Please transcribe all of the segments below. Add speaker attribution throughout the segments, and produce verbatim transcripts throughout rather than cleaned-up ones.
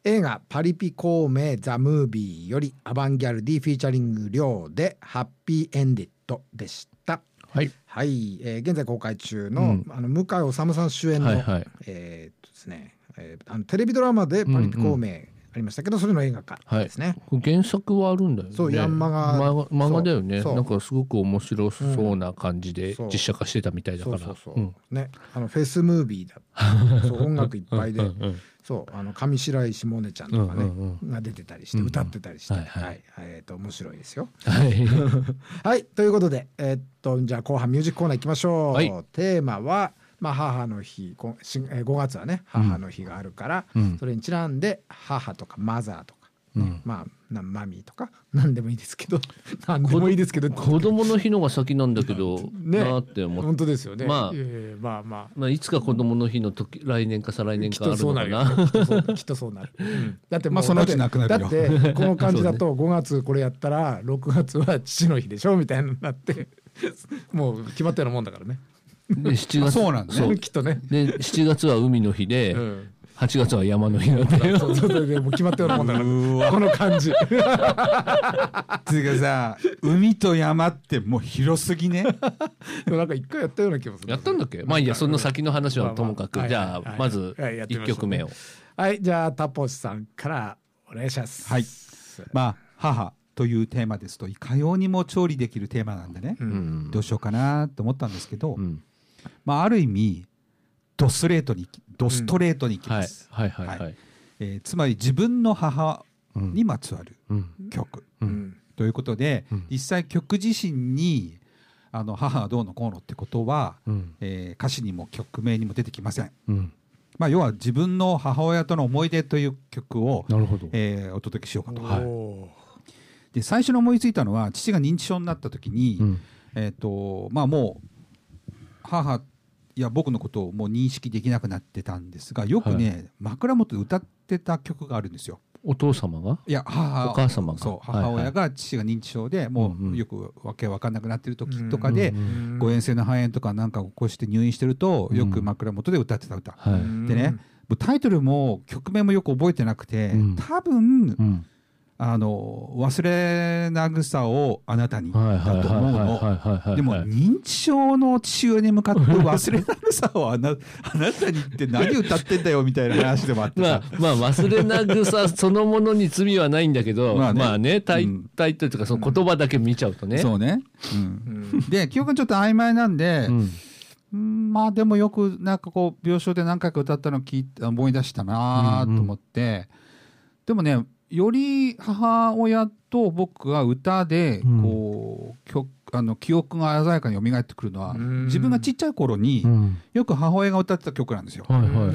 Speaker 1: 映画パリピ孔明ザ・ムービーよりアバンギャルディフィーチャリングリョウでハッピーエンディットでした。
Speaker 2: はい、
Speaker 1: はい、えー、現在公開中の、うん、あの向井理さん主演の、はいはい、えー、っとですね、えー、あのテレビドラマでパリピ孔明、うんうん、ありましたけど、それの映画化ですね、
Speaker 2: はい、原作はあるんだよね。
Speaker 1: そうヤンマガ
Speaker 2: 漫画だよね。なんかすごく面白そうな感じで実写化してたみたいだから、
Speaker 1: そうそうそう、うん、ね、あのフェスムービーだそう音楽いっぱいでうんうん、うん、そうあの上白石萌音ちゃんとかね、うんうんうん、が出てたりして歌ってたりして、うんうん、はいはい、えー、と面白いですよ。はい、はい、ということで、えー、っとじゃあ後半ミュージックコーナー行きましょう。はい、テーマはまあ、母の日ごがつはね母の日があるから、うん、それにちなんで母とかマザーとか、ね、うん、まあマミーとか何でもいいですけど何でもいいですけど
Speaker 2: 子供の日のが先なんだけどねなって思って
Speaker 1: 本当ですよね。
Speaker 2: まあ、
Speaker 1: えー、まあまあ
Speaker 2: まあいつか子供の日の時来年か再来年かあるのかな。
Speaker 1: きっとそうなる、うん、だってもう、
Speaker 3: まあ、そのうちなくなるよ。
Speaker 1: だってこの感じだとごがつこれやったらろくがつは父の日でしょみたいになってもう決まったようなもんだからね。
Speaker 2: でしちがつ
Speaker 3: そうなんだね
Speaker 1: きっとね。
Speaker 2: でしちがつは海の日で、うん、はちがつは山の日なんだよ。
Speaker 1: そうそうそうでもう決まったようなもんだからこの感じ。
Speaker 3: つうかさ海と山ってもう広すぎね。
Speaker 1: でもなんか一回やったような気もする。
Speaker 2: やったんだっけ。まあいいやその先の話はともかく、まあまあ、じゃあ、はいはい、まずいっきょくめを、
Speaker 1: はい、じゃあタポシさんからお願いします。
Speaker 3: はい、まあ母というテーマですといかようにも調理できるテーマなんでね、うん、どうしようかなと思ったんですけど、うん、まあ、ある意味ドストレートにドストレートにいきます。つまり自分の母にまつわる曲、うんうん、ということで、うん、実際曲自身にあの母がどうのこうのってことは、うんえー、歌詞にも曲名にも出てきません。うんまあ、要は自分の母親との思い出という曲を、えー、お届けしようかと。はいで最初に思いついたのは父が認知症になった時に、うんえーとまあ、もう母や僕のことをもう認識できなくなってたんですがよくね、はい、枕元で歌ってた曲があるんですよ。
Speaker 2: お父様が
Speaker 3: いや母
Speaker 2: お母様が
Speaker 3: そう母親が父が認知症で、はいはい、もうよくわけわかんなくなってる時とかで、うんうん、誤嚥性の肺炎とかなんか起こして入院してると、うん、よく枕元で歌ってた歌、はい、でねタイトルも曲名もよく覚えてなくて、うん、多分、うんあの忘れなぐさをあなたにだと思うの。でも認知症の父親に向かって忘れなぐさをあな、あなたにって何歌ってんだよみたいな話でもあってさ
Speaker 2: まあ、まあ忘れなぐさそのものに罪はないんだけどまあね、まあねタイトルというかその言葉だけ見ちゃうとね、
Speaker 3: うん、そうね、うん、で記憶がちょっと曖昧なんで、うん、まあでもよくなんかこう病床で何回か歌ったのを聞いて思い出したなと思って、うんうん、でもねより母親と僕が歌でこう、うん、あの記憶が鮮やかに蘇ってくるのは自分がちっちゃい頃によく母親が歌ってた曲なんですよ、はいはい、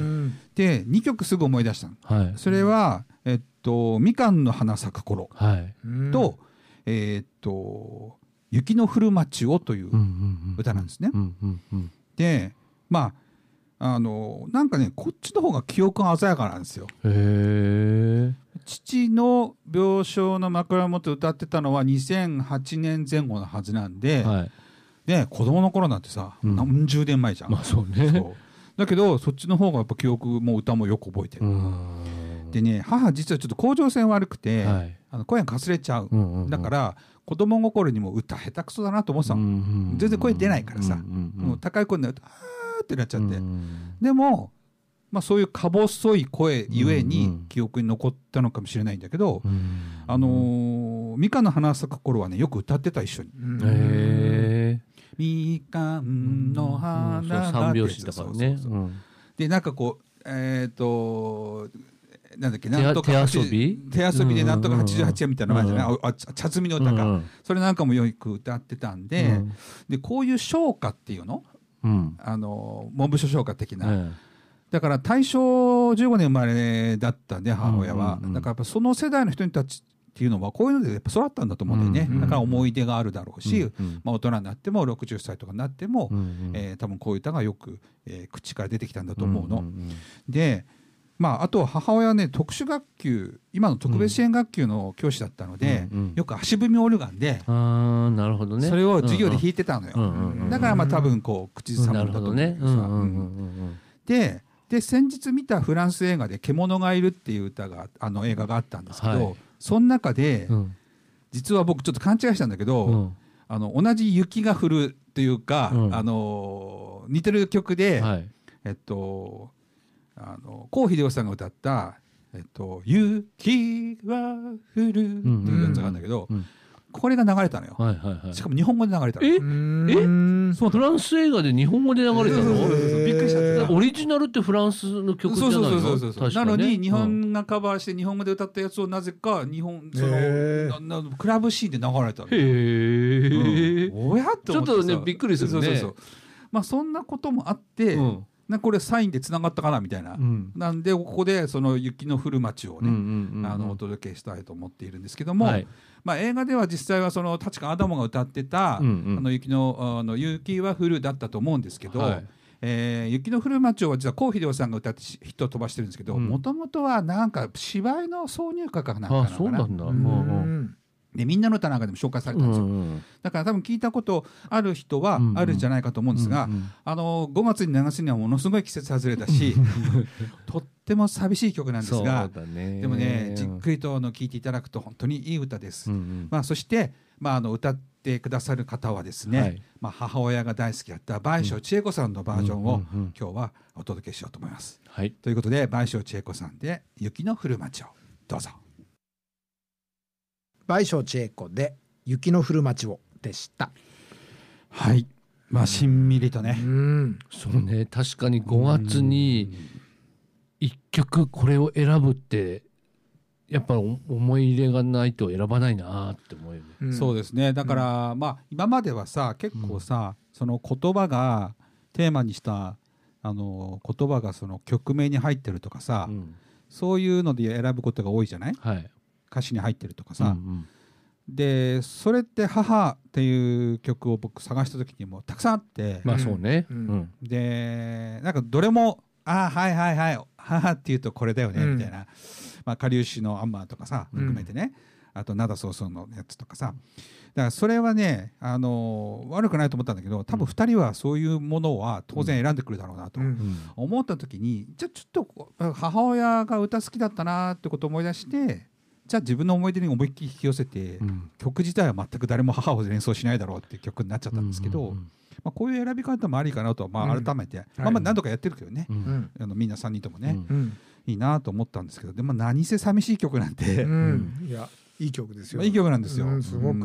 Speaker 3: でにきょくすぐ思い出したの、はい、それは、えっと、みかんの花咲く頃、はい、と、えっと雪の降る街をという歌なんですね。でまああのなんかねこっちの方が記憶が鮮やかなんですよ。へー。父の病床の枕元歌ってたのはにせんはちねんぜん後のはずなんで、はい、で子供の頃なんてさ、うん、何十年前じゃん、
Speaker 2: まあそうね、そう
Speaker 3: だけどそっちの方がやっぱ記憶も歌もよく覚えてる。でね母実はちょっと甲状腺悪くて、はい、あの声がかすれちゃう、うんうんうん、だから子供心にも歌下手くそだなと思ってたの、うんうんうん、全然声出ないからさ、うんうんうん、もう高い声になるとあーってなっちゃって、うん、でもまあ、そういうか細い声ゆえに記憶に残ったのかもしれないんだけど、うんうん、あのー、みかんの花咲く頃はねよく歌ってた一緒に。へー。みかんの花が
Speaker 2: 三拍子だからね。
Speaker 3: でなんかこうえっ、ー、となんだっけなんとか
Speaker 2: 手遊び
Speaker 3: 手遊びでなんとかはちじゅうはちえんみたいなの前じゃない、うんうん、あ茶摘みの歌か、うんうん、それなんかもよく歌ってたんで、うん、でこういう唱歌っていうの、うん、あの文部書唱歌的な、うんだから大正じゅうごねん生まれだったね母親は、うんうんうん、だからやっぱその世代の人たちっていうのはこういうのでやっぱ育ったんだと思うんだよね、うんうん、だから思い出があるだろうし、うんうんまあ、大人になってもろくじゅっさいとかになっても、うんうんえー、多分こういう歌がよく、えー、口から出てきたんだと思うの、うんうんうん、で、まあ、あとは母親はね特殊学級今の特別支援学級の教師だったので、うんうん、よく足踏みオルガンで、
Speaker 2: あなるほどね、
Speaker 3: それを授業で弾いてたのよ、うんうん、だからまあ多分こう口ずさむんだと思うんだけどさでで先日見たフランス映画で「獣がいる」っていう歌があの映画があったんですけど、はい、その中で、うん、実は僕ちょっと勘違いしたんだけど、うん、あの同じ雪が降るっていうか、うん、あの似てる曲で、はい、えっとあの郷秀夫さんが歌った「えっと、雪は降る」っていうやつがあるんだけど、うんうんうん、これが流れたのよ、はいはいはい、しかも日本語で流れたの。
Speaker 2: ええそうフランス映画で日本語で流れたの？びっくりしちゃった。オリジナルってフランスの曲じゃないの？そうそうそうそう、ね、
Speaker 3: なのに日本がカバーして日本語で歌ったやつをなぜか日本そのななクラブシーンで流れたの。へえ、うん、おやって思ってさ、
Speaker 2: ちょっとねびっくりするね。そうそうそう、
Speaker 3: まあそんなこともあって、うん、なこれサインでつながったかなみたいな、うん、なんでここでその雪の降る街をね、うんうんうん、あのお届けしたいと思っているんですけども、はい、まあ、映画では実際はその立川アダモが歌ってた、うんうん、あの雪のあの雪は降るだったと思うんですけど、はい、えー、雪の降る街を実は郷秀夫さんが歌ってヒットを飛ばしてるんですけど、もともとはなんか芝居の挿入歌かなんかなのかな。あ、そうなんだ。うん、でみんなの歌なんかでも紹介されたんですよ、うんうん、だから多分聞いたことある人はあるんじゃないかと思うんですが、うんうん、あのごがつに流すにはものすごい季節外れだしとっても寂しい曲なんですが、ね、でもねじっくりとの聴いていただくと本当にいい歌です、うんうん、まあ、そして、まあ、あの歌ってくださる方はですね、はい、まあ、母親が大好きだった倍賞千恵子さんのバージョンを今日はお届けしようと思います、はい、ということで倍賞千恵子さんで雪の降る街をどうぞ。
Speaker 1: 倍賞千恵子で雪の降る街をでした。
Speaker 3: はい、まあしんみりとね、うん、
Speaker 2: そうね、確かにごがつにいっきょくこれを選ぶってやっぱ思い入れがないと選ばないなって思うよね、
Speaker 3: うん、そうですね。だから、うん、まあ今まではさ結構さ、うん、その言葉がテーマにしたあの言葉がその曲名に入ってるとかさ、うん、そういうので選ぶことが多いじゃない、はい、歌詞に入ってるとかさ、うんうん、でそれって母っていう曲を僕探した時にもたくさんあって、
Speaker 2: まあそうね、
Speaker 3: うん、でなんかどれもあはいはいはい母っていうとこれだよね、うん、みたいな、まあ、かりゆしのアンマーとかさ含めてね、うん、あと灘そうそうのやつとかさ、だからそれはね、あのー、悪くないと思ったんだけど多分ふたりはそういうものは当然選んでくるだろうなと思った時に、じゃあちょっと母親が歌好きだったなってことを思い出して、じゃあ自分の思い出に思いっきり引き寄せて、うん、曲自体は全く誰も母を連想しないだろうっていう曲になっちゃったんですけど、うんうんうん、まあ、こういう選び方もありかなとはまあ改めて、うん、まあ、まあ何度かやってるけどね、うん、あのみんなさんにんともね、うん、いいなと思ったんですけど、でも何せ寂しい曲なんて、うん、
Speaker 1: いやいい曲ですよ、
Speaker 3: まあ、いい曲なんですよ、
Speaker 1: うん、すごく、うん、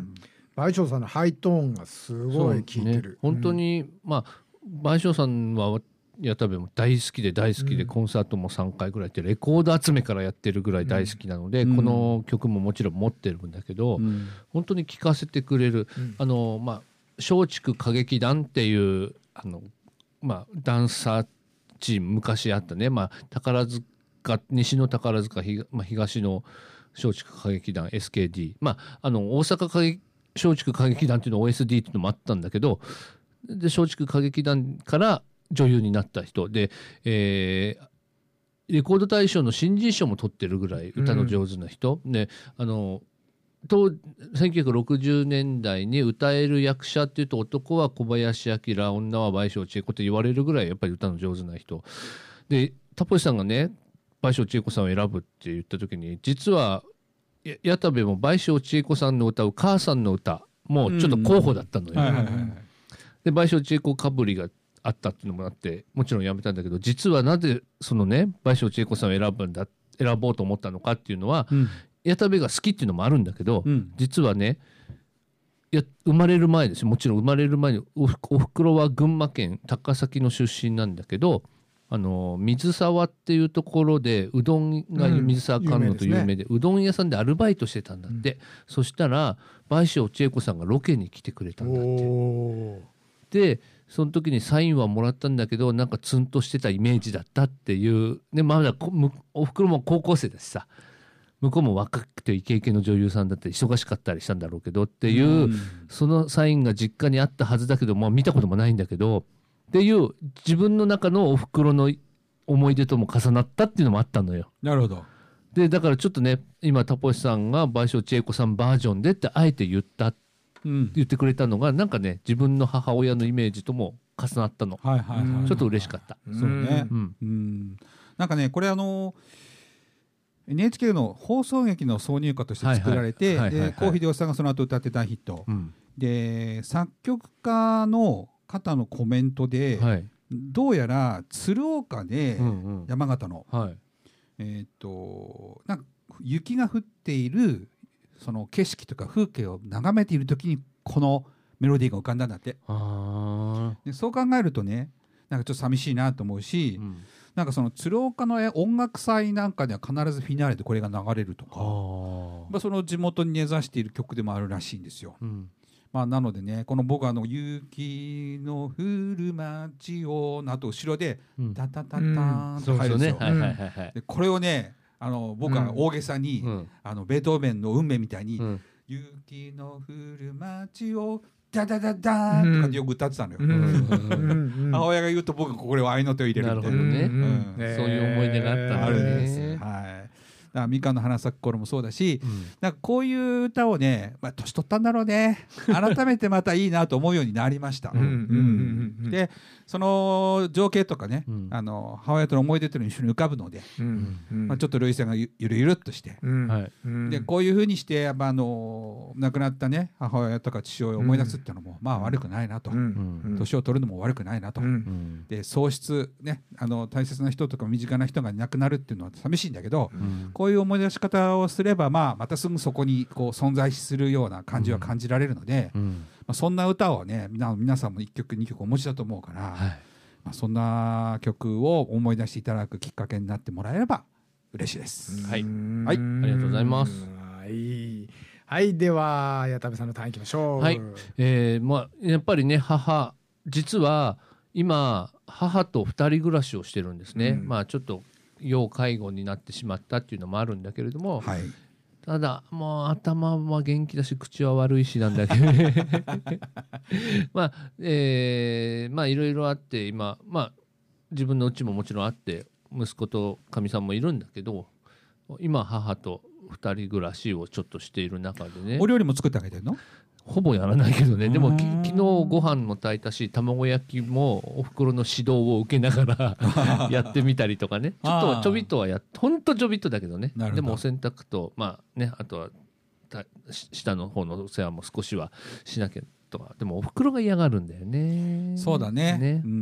Speaker 1: 倍賞さんのハイトーンがすごい効いてる、ね、
Speaker 2: 本当に、まあ倍賞さんは矢田部も大好きで大好きで、うん、コンサートもさんかいぐらいってレコード集めからやってるぐらい大好きなので、うん、この曲ももちろん持ってるんだけど、うん、本当に聴かせてくれる、うん、あのまあ松竹歌劇団っていうあの、まあ、ダンサーチーム昔あったね、まあ、宝塚西の宝塚、まあ、東の松竹歌劇団 エスケーディー、まあ、あの大阪歌劇松竹歌劇団っていうの オーエスディー っていうのもあったんだけど、で松竹歌劇団から女優になった人で、えー、レコード大賞の新人賞も取ってるぐらい歌の上手な人、うん、であのとせんきゅうひゃくろくじゅうねんだいに歌える役者っていうと男は小林明、女は倍賞千恵子って言われるぐらいやっぱり歌の上手な人で、タポシさんがね倍賞千恵子さんを選ぶって言った時に、実は矢田部も倍賞千恵子さんの歌う母さんの歌もちょっと候補だったのよ、で倍賞千恵子かぶりがあったっていうのもあってもちろんやめたんだけど、実はなぜそのね倍賞千恵子さんを選ぶんだ選ぼうと思ったのかっていうのは、うん、矢田部が好きっていうのもあるんだけど、うん、実はねや生まれる前ですよ、もちろん生まれる前に お, おふくろは群馬県高崎の出身なんだけど、あの水沢っていうところでうどんが水沢甘露と有名で、うん、うどん屋さんでアルバイトしてたんだって、うん、そしたら倍賞千恵子さんがロケに来てくれたんだって。でその時にサインはもらったんだけどなんかツンとしてたイメージだったっていう、ね、まだおふくろも高校生だしさ、向こうも若くてイケイケの女優さんだったり忙しかったりしたんだろうけどっていう、うん、そのサインが実家にあったはずだけど、まあ、見たこともないんだけどっていう自分の中のおふくろの思い出とも重なったっていうのもあったのよ。
Speaker 3: なるほど。
Speaker 2: でだからちょっとね今タポシさんが倍賞千恵子さんバージョンでってあえて言った、うん、言ってくれたのがなんかね自分の母親のイメージとも重なったの、
Speaker 3: はいはいはい、
Speaker 2: ちょっと嬉しかった。
Speaker 3: そうね、うんうん、なんかねこれあの エヌエイチケー の放送劇の挿入歌として作られて、郷秀夫さんがその後歌って大ヒット、うん、で作曲家の方のコメントで、はい、どうやら鶴岡で山形の、うんうんはい、えー、っとなんか雪が降っているその景色とか風景を眺めている時にこのメロディーが浮かんだんだって。あでそう考えるとねなんかちょっと寂しいなと思うし、うん、なんかその鶴岡の音楽祭なんかでは必ずフィナーレでこれが流れるとか、まあ、その地元に根ざしている曲でもあるらしいんですよ、うんまあ、なのでねこの僕はあの雪の降る街をのあと後ろでタタタタンと入るんですよ。これをねあの僕は大げさに、うん、あのベートーベンの運命みたいに、うん、雪の降る街をダダダダーンとかってよく歌ってたのよ、うん、母親が言うと僕これを合いの手を入れるみたいな、ねうんうん、
Speaker 2: そういう思い出があったんですね。
Speaker 3: はいみかんの花咲く頃もそうだし、うん、なんかこういう歌をね、まあ、年取ったんだろうね改めてまたいいなと思うようになりましたでその情景とかね、うん、あの母親との思い出というのに一緒に浮かぶので、うんまあ、ちょっと類線がゆるゆるっとして、うん、でこういうふうにして、まあ、あの亡くなったね母親とか父親を思い出すっていうのも、うん、まあ悪くないなと、うん、年を取るのも悪くないなと、うん、で喪失ねあの大切な人とか身近な人が亡くなるっていうのは寂しいんだけど、うん、こういう思い出し方をすれば、まあ、またすぐそこにこう存在するような感じは感じられるので、うんまあ、そんな歌をね皆さんもいっきょくにきょくお持ちだと思うから、はいまあ、そんな曲を思い出していただくきっかけになってもらえれば嬉しいです。
Speaker 2: はい、はい、ありがとうございます。
Speaker 1: はい、はい、では矢田部さんのターンいきましょう。
Speaker 2: はい、えーまあ、やっぱりね母実は今母と二人暮らしをしてるんですね、うんまあ、ちょっと要介護になってしまったっていうのもあるんだけれども、はい、ただもう頭は元気だし口は悪いしなんだけどまあえー、まあいろいろあって今、まあ、自分のうちももちろんあって息子とかみさんもいるんだけど今母と二人暮らしをちょっとしている中でね。
Speaker 3: お料理も作ってあげてるの？
Speaker 2: ほぼやらないけどね。でもき昨日ご飯も炊いたし卵焼きもお袋の指導を受けながらやってみたりとかねちょっとちょびっとはやっほんとちょびっとだけどね。でもお洗濯とまあねあとは下の方のお世話も少しはしなきゃとか。でもお袋が嫌がるんだよね。
Speaker 3: そうだね。ねうん、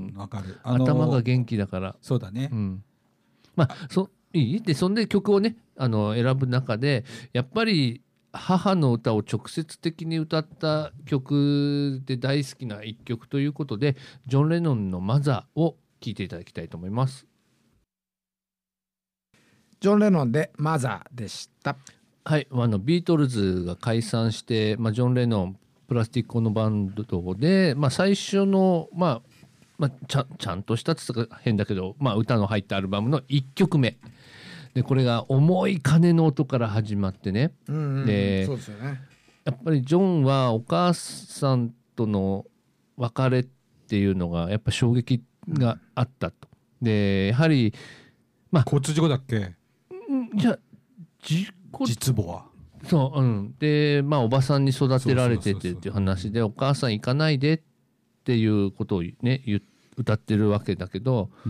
Speaker 3: うん、わかる、
Speaker 2: あのー、頭が元気だから。
Speaker 3: そうだね、うん、
Speaker 2: まあそいいでそんで曲をねあの選ぶ中でやっぱり母の歌を直接的に歌った曲で大好きな一曲ということでジョン・レノンのマザーを聴いていただきたいと思います。
Speaker 1: ジョン・レノンでマザーでした。
Speaker 2: はい、あのビートルズが解散して、まあ、ジョン・レノンプラスティックのバンドで、まあ、最初の、まあまあ、ちゃ、ちゃんとしたって言ったら変だけど、まあ、歌の入ったアルバムのいっきょくめでこれが重い鐘の音から始まってね、うんうん、でそうですよね、やっぱりジョンはお母さんとの別れっていうのがやっぱ衝撃があったと。でやはり、
Speaker 3: まあ、交通事故だっけ？
Speaker 2: いや事故
Speaker 3: 実母は
Speaker 2: そう、うん、でまあおばさんに育てられててっていう話でお母さん行かないでっていうことをね歌ってるわけだけど、うん、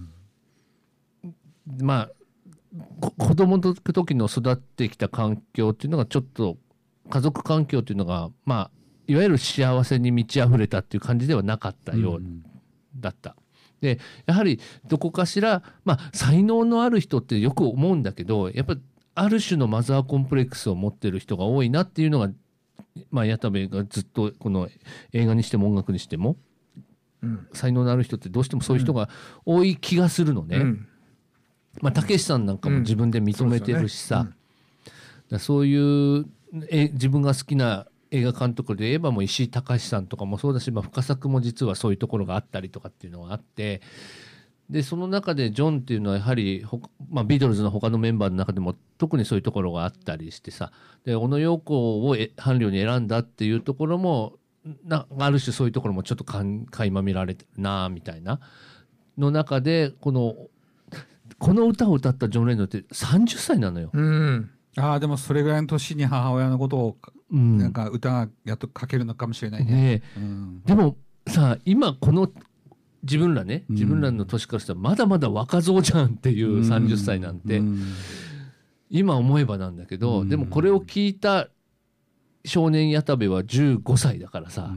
Speaker 2: まあ子供の時の育ってきた環境っていうのがちょっと家族環境っていうのがまあいわゆる幸せに満ち溢れたっていう感じではなかったようだった、うん、でやはりどこかしらまあ才能のある人ってよく思うんだけどやっぱある種のマザーコンプレックスを持ってる人が多いなっていうのがまあ矢田部がずっとこの映画にしても音楽にしても、うん、才能のある人ってどうしてもそういう人が多い気がするのね、うんまあ、たけしさんなんかも自分で認めてるしさ、うん そうですよねうん、だそういうえ自分が好きな映画監督で言えばもう石井隆さんとかもそうだし、まあ、深作も実はそういうところがあったりとかっていうのがあってでその中でジョンっていうのはやはり、まあ、ビートルズの他のメンバーの中でも特にそういうところがあったりしてさで小野陽子を伴侶に選んだっていうところもなある種そういうところもちょっとかん垣間見られてるなみたいなの中でこのこの歌を歌ったジョン・レノンってさんじゅっさいなのよ、うん、
Speaker 3: あでもそれぐらいの年に母親のことをなんか歌がやっと書けるのかもしれないね、ね
Speaker 2: うん、でもさあ今この自分らね自分らの年からしたらまだまだ若造じゃんっていうさんじゅっさいなんて、今思えばなんだけど、でもこれを聞いた少年矢田部はじゅうごさいだからさ、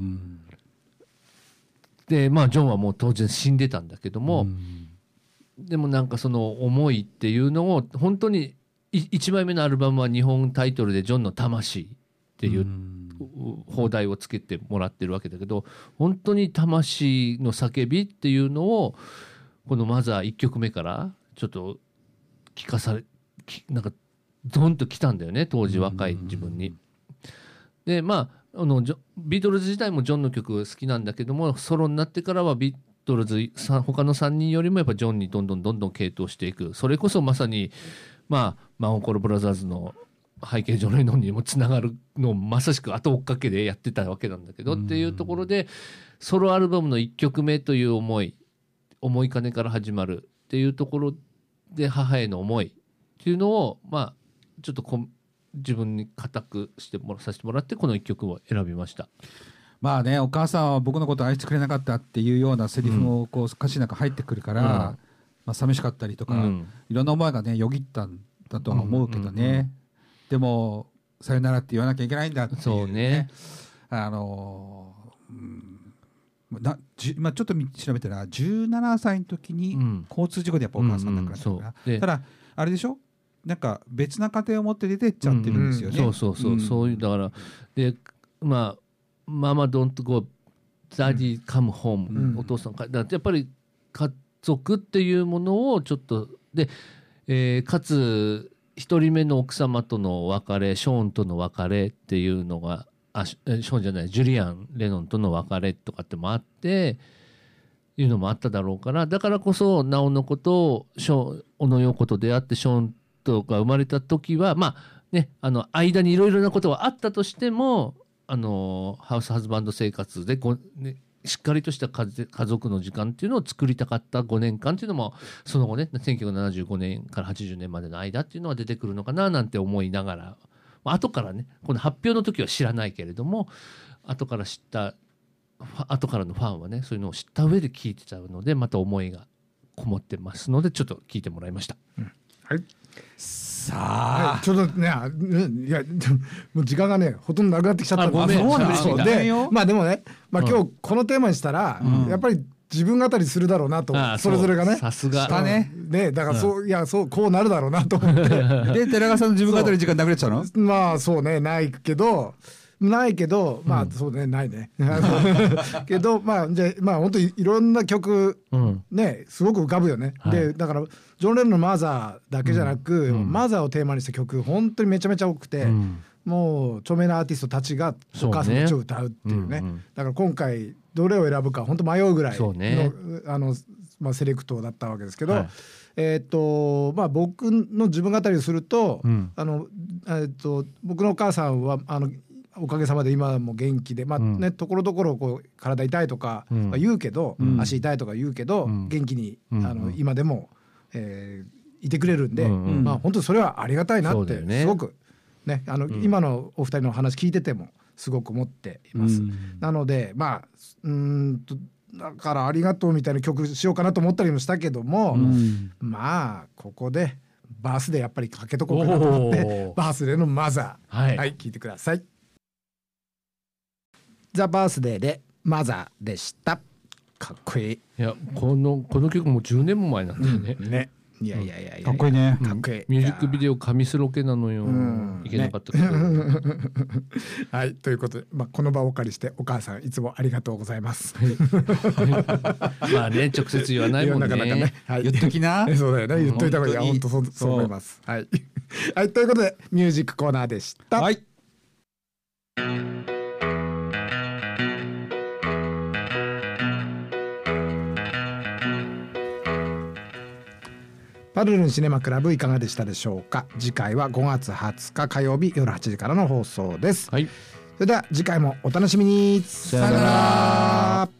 Speaker 2: でまあジョンはもう当然死んでたんだけども、でもなんかその思いっていうのを本当にいちまいめのアルバムは日本タイトルでジョンの魂っていう放題をつけてもらってるわけだけど、本当に魂の叫びっていうのをこのマザーいっきょくめからちょっと聞かされなんかドンときたんだよね、当時若い自分に。でまああのビートルズ自体もジョンの曲好きなんだけども、ソロになってからはビートルズ他のさんにんよりもやっぱジョンにどんどんどんどん傾倒していく。それこそまさにまあマンホーコルブラザーズの背景ジョン・レノンにもつながるのをまさしく後追っかけでやってたわけなんだけど、っていうところでソロアルバムのいっきょくめという思い思い金から始まるっていうところで母への思いっていうのをまあちょっとこ自分に固くしてもらさせてもらってこのいっきょくを選びました。
Speaker 3: まあね、お母さんは僕のことを愛してくれなかったっていうようなセリフもこう歌詞なんか入ってくるから、うんまあ、寂しかったりとか、うん、いろんな思いがねよぎったんだとは思うけどね、うんうんうん、でもさよならって言わなきゃいけないんだっていう、ね、そうね、あのーなじまあ、ちょっと調べたらじゅうななさいの時に交通事故でやっぱお母さん亡くなったから、うんうん、ただあれでしょ、なんか別な家庭を持って出てっちゃってるんですよね、
Speaker 2: うんうん、そうそうそう、うん、そういうだからでまあママドントゴーダディカムホーム、お父さんかだやっぱり家族っていうものをちょっとで、えー、かつ一人目の奥様との別れ、ショーンとの別れっていうのがあショーンじゃないジュリアン・レノンとの別れとかってもあっていうのもあっただろうから、だからこそナオのことをショーン小野陽子と出会ってショーンとが生まれた時はまあね、あの間にいろいろなことはあったとしてもあのハウスハズバンド生活でご、ね、しっかりとした家族の時間っていうのを作りたかったごねんかんっていうのもその後ねせんきゅうひゃくななじゅうごねんからはちじゅうねんまでの間っていうのは出てくるのかななんて思いながら、後からねこの発表の時は知らないけれども後から知った後からのファンはねそういうのを知った上で聞いてたのでまた思いがこもってますのでちょっと聞いてもらいました、うん、
Speaker 1: はいさあ、はい、ちょっとねいやもう時間がねほとんどなくなってきちゃったんで、
Speaker 2: あごめん
Speaker 1: そうなんですよでまあでもね、まあ、今日このテーマにしたら、うん、やっぱり自分語りするだろうなと、うん、それぞれがね
Speaker 2: さすが
Speaker 1: したね、ねだからそう、うん、いやそうこうなるだろうなと思って
Speaker 3: で寺川さんの自分語り時間なくなっちゃうの？
Speaker 1: まあそうねないけどないけどまあそうね、うん、ないねけどまあじゃあまあ本当にいろんな曲、うん、ねすごく浮かぶよね、はい、でだからジョン・レノンのマザーだけじゃなく、うん、マザーをテーマにした曲本当にめちゃめちゃ多くて、うん、もう著名なアーティストたちがお母さんたちを歌うっていうね、うんうん、だから今回どれを選ぶか本当迷うぐらいの、ね、あの、まあ、セレクトだったわけですけど、はい、えーとまあ、僕の自分語りをすると、うん、あのえーと僕のお母さんはあのおかげさまで今も元気で、まあねうん、ところどころこう体痛いとか言うけど、うん、足痛いとか言うけど、うん、元気に、うん、あの今でも、えー、いてくれるんで、うんうんまあ、本当にそれはありがたいなってすごく、ね、あの、うん、今のお二人の話聞いててもすごく思っています、うん、なのでまあうーんとだからありがとうみたいな曲しようかなと思ったりもしたけども、うん、まあここでバースでやっぱりかけとこうかなと思ってバースデーのマザー、はいはい、聞いてください。ザ・バースデーでマザーでした。かっこいい。
Speaker 2: いやこのこの曲もじゅうねんも前なんだよね、
Speaker 1: うん、ねいやいやいやいや
Speaker 3: かっこいいね、
Speaker 1: かっこいい。
Speaker 2: ミュージックビデオ紙すろけなのよ、うん、いけなかったけど、ね、
Speaker 1: はいということで、まあ、この場をお借りしてお母さんいつもありがとうございます、はい、
Speaker 2: まあね直接言わないもんね、なかなかね、
Speaker 3: はい、言っときな
Speaker 1: そうだよね言っといた方がいい。いや本当そうそう思います。はい、はい、ということでミュージックコーナーでした。
Speaker 3: はい
Speaker 1: パルルンシネマクラブいかがでしたでしょうか。次回はごがつはつか火曜日夜はちじからの放送です、はい、それでは次回もお楽しみに。
Speaker 2: さよなら。